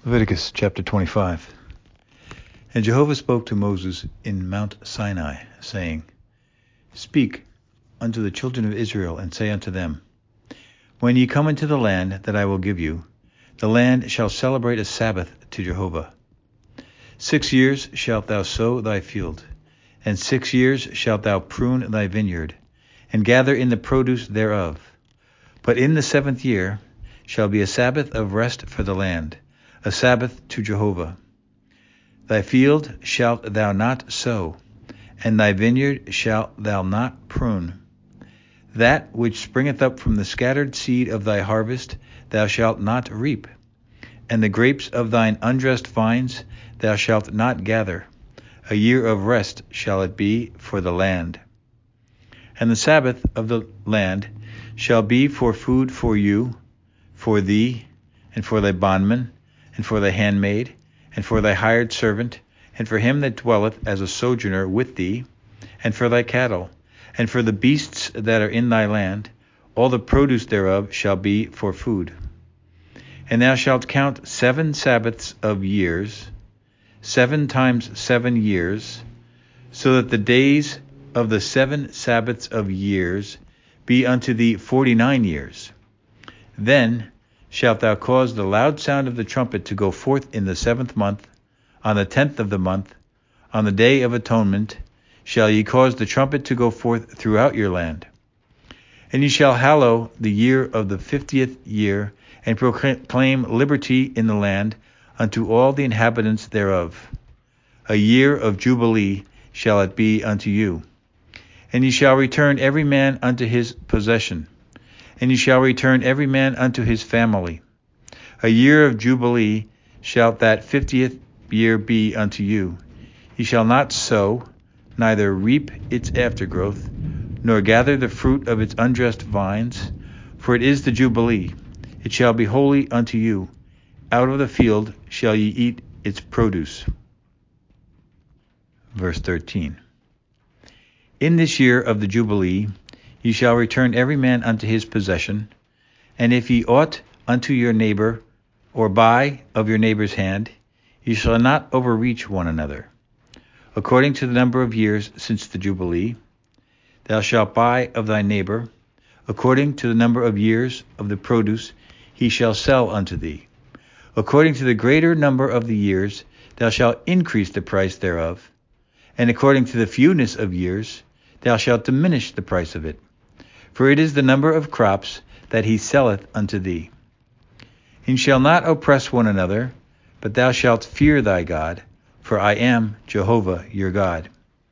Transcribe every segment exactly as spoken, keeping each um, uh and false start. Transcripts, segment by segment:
Leviticus chapter twenty-five. And Jehovah spoke to Moses in Mount Sinai, saying, Speak unto the children of Israel, and say unto them, When ye come into the land that I will give you, the land shall celebrate a Sabbath to Jehovah. Six years shalt thou sow thy field, and six years shalt thou prune thy vineyard, and gather in the produce thereof. But in the seventh year shall be a Sabbath of rest for the land, a Sabbath to Jehovah. Thy field shalt thou not sow, and thy vineyard shalt thou not prune. That which springeth up from the scattered seed of thy harvest thou shalt not reap, and the grapes of thine undressed vines thou shalt not gather. A year of rest shall it be for the land. And the Sabbath of the land shall be for food for you, for thee, and for thy bondman, and for thy handmaid, and for thy hired servant, and for him that dwelleth as a sojourner with thee, and for thy cattle, and for the beasts that are in thy land. All the produce thereof shall be for food. And thou shalt count seven Sabbaths of years, seven times seven years, so that the days of the seven Sabbaths of years be unto thee forty-nine years. Then shalt thou cause the loud sound of the trumpet to go forth in the seventh month, on the tenth of the month, on the day of atonement, shall ye cause the trumpet to go forth throughout your land. And ye shall hallow the year of the fiftieth year, and proclaim liberty in the land unto all the inhabitants thereof. A year of jubilee shall it be unto you. And ye shall return every man unto his possession, and ye shall return every man unto his family. A year of jubilee shall that fiftieth year be unto you. Ye shall not sow, neither reap its aftergrowth, nor gather the fruit of its undressed vines, for it is the jubilee. It shall be holy unto you. Out of the field shall ye eat its produce. Verse thirteen. In this year of the jubilee ye shall return every man unto his possession, and if ye ought unto your neighbor, or buy of your neighbor's hand, ye shall not overreach one another. According to the number of years since the jubilee, thou shalt buy of thy neighbor, according to the number of years of the produce he shall sell unto thee. According to the greater number of the years thou shalt increase the price thereof, and according to the fewness of years thou shalt diminish the price of it. For it is the number of crops that he selleth unto thee. And ye shall not oppress one another, but thou shalt fear thy God, for I am Jehovah your God.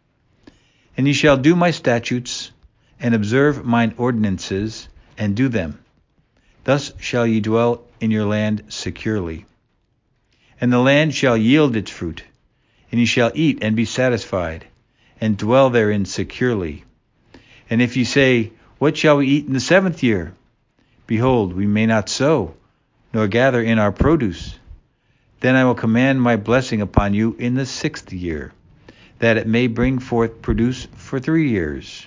And ye shall do my statutes, and observe mine ordinances, and do them. Thus shall ye dwell in your land securely. And the land shall yield its fruit, and ye shall eat and be satisfied, and dwell therein securely. And if ye say, What shall we eat in the seventh year? Behold, we may not sow, nor gather in our produce. Then I will command my blessing upon you in the sixth year, that it may bring forth produce for three years.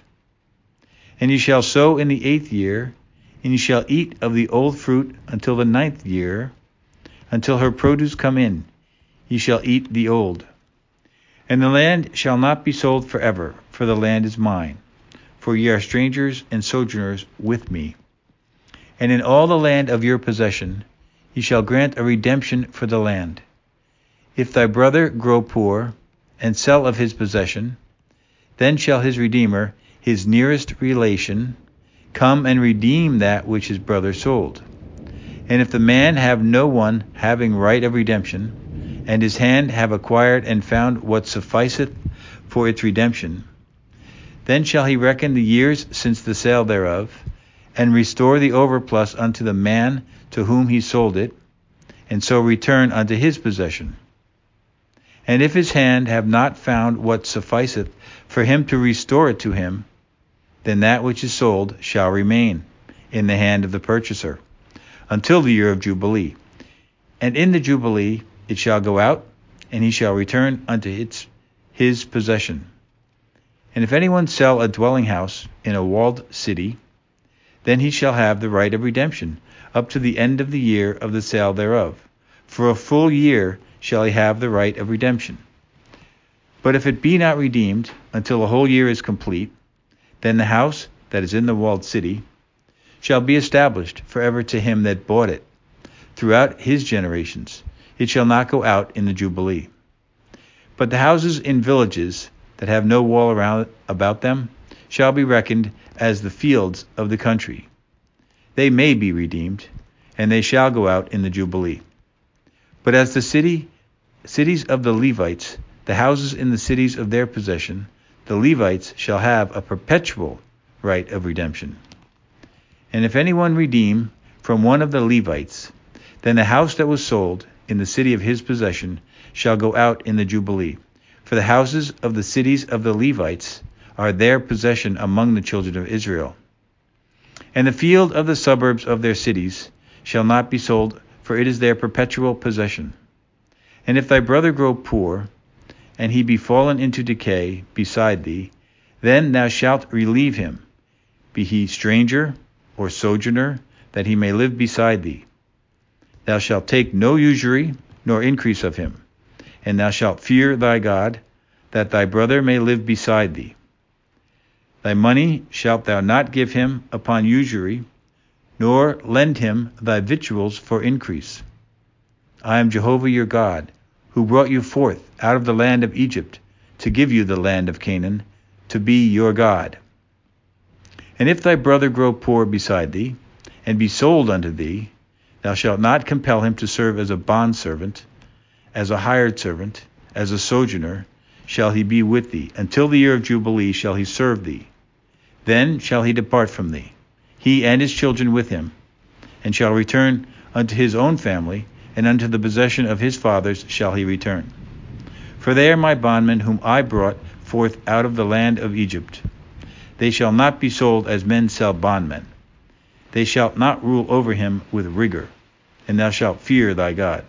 And ye shall sow in the eighth year, and ye shall eat of the old fruit until the ninth year, until her produce come in. Ye shall eat the old. And the land shall not be sold forever, for the land is mine, for ye are strangers and sojourners with me. And in all the land of your possession ye shall grant a redemption for the land. If thy brother grow poor, and sell of his possession, then shall his redeemer, his nearest relation, come and redeem that which his brother sold. And if the man have no one having right of redemption, and his hand have acquired and found what sufficeth for its redemption, then shall he reckon the years since the sale thereof, and restore the overplus unto the man to whom he sold it, and so return unto his possession. And if his hand have not found what sufficeth for him to restore it to him, then that which is sold shall remain in the hand of the purchaser, until the year of Jubilee. And in the Jubilee it shall go out, and he shall return unto its his possession. And if anyone sell a dwelling house in a walled city, then he shall have the right of redemption up to the end of the year of the sale thereof. For a full year shall he have the right of redemption. But if it be not redeemed until a whole year is complete, then the house that is in the walled city shall be established forever to him that bought it. Throughout his generations it shall not go out in the Jubilee. But the houses in villages that have no wall around about them shall be reckoned as the fields of the country. They may be redeemed, and they shall go out in the Jubilee. But as the city, cities of the Levites, the houses in the cities of their possession, the Levites shall have a perpetual right of redemption. And if anyone redeem from one of the Levites, then the house that was sold in the city of his possession shall go out in the Jubilee. For the houses of the cities of the Levites are their possession among the children of Israel. And the field of the suburbs of their cities shall not be sold, for it is their perpetual possession. And if thy brother grow poor, and he be fallen into decay beside thee, then thou shalt relieve him, be he stranger or sojourner, that he may live beside thee. Thou shalt take no usury nor increase of him, and thou shalt fear thy God, that thy brother may live beside thee. Thy money shalt thou not give him upon usury, nor lend him thy victuals for increase. I am Jehovah your God, who brought you forth out of the land of Egypt, to give you the land of Canaan, to be your God. And if thy brother grow poor beside thee, and be sold unto thee, thou shalt not compel him to serve as a bondservant, as a hired servant, as a sojourner, shall he be with thee. Until the year of Jubilee shall he serve thee. Then shall he depart from thee, he and his children with him, and shall return unto his own family, and unto the possession of his fathers shall he return. For they are my bondmen whom I brought forth out of the land of Egypt. They shall not be sold as men sell bondmen. They shall not rule over him with rigor, and thou shalt fear thy God.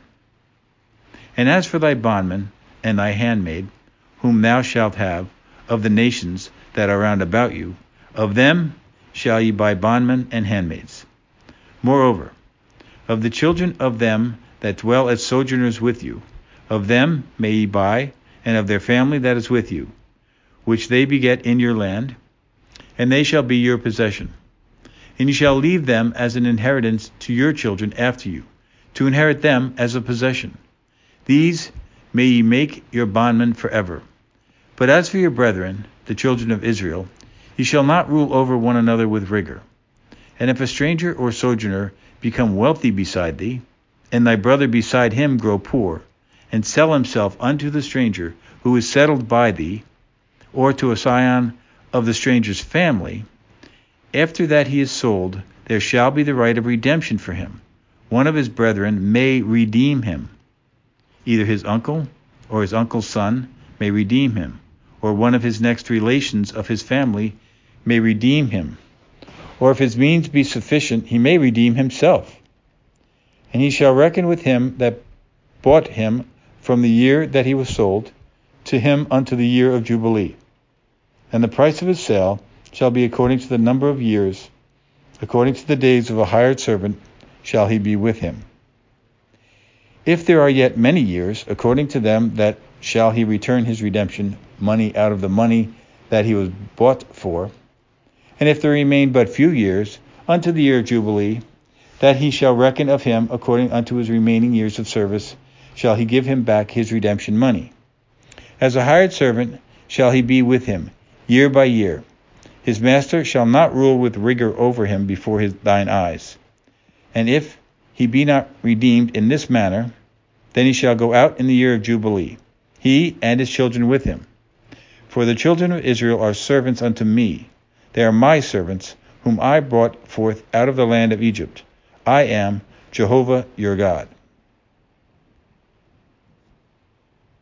And as for thy bondman and thy handmaid, whom thou shalt have of the nations that are round about you, of them shall ye buy bondmen and handmaids. Moreover, of the children of them that dwell as sojourners with you, of them may ye buy, and of their family that is with you, which they beget in your land, and they shall be your possession. And ye shall leave them as an inheritance to your children after you, to inherit them as a possession. These may ye make your bondmen forever. But as for your brethren, the children of Israel, ye shall not rule over one another with rigor. And if a stranger or sojourner become wealthy beside thee, and thy brother beside him grow poor, and sell himself unto the stranger who is settled by thee, or to a scion of the stranger's family, after that he is sold, there shall be the right of redemption for him. One of his brethren may redeem him. Either his uncle or his uncle's son may redeem him, or one of his next relations of his family may redeem him. Or if his means be sufficient, he may redeem himself. And he shall reckon with him that bought him from the year that he was sold to him unto the year of Jubilee. And the price of his sale shall be according to the number of years, according to the days of a hired servant shall he be with him. If there are yet many years, according to them that shall he return his redemption money out of the money that he was bought for. And if there remain but few years, unto the year of Jubilee, that he shall reckon of him according unto his remaining years of service, shall he give him back his redemption money. As a hired servant shall he be with him, year by year. His master shall not rule with rigor over him before his, thine eyes. And if he be not redeemed in this manner, then he shall go out in the year of Jubilee, he and his children with him. For the children of Israel are servants unto me. They are my servants, whom I brought forth out of the land of Egypt. I am Jehovah your God.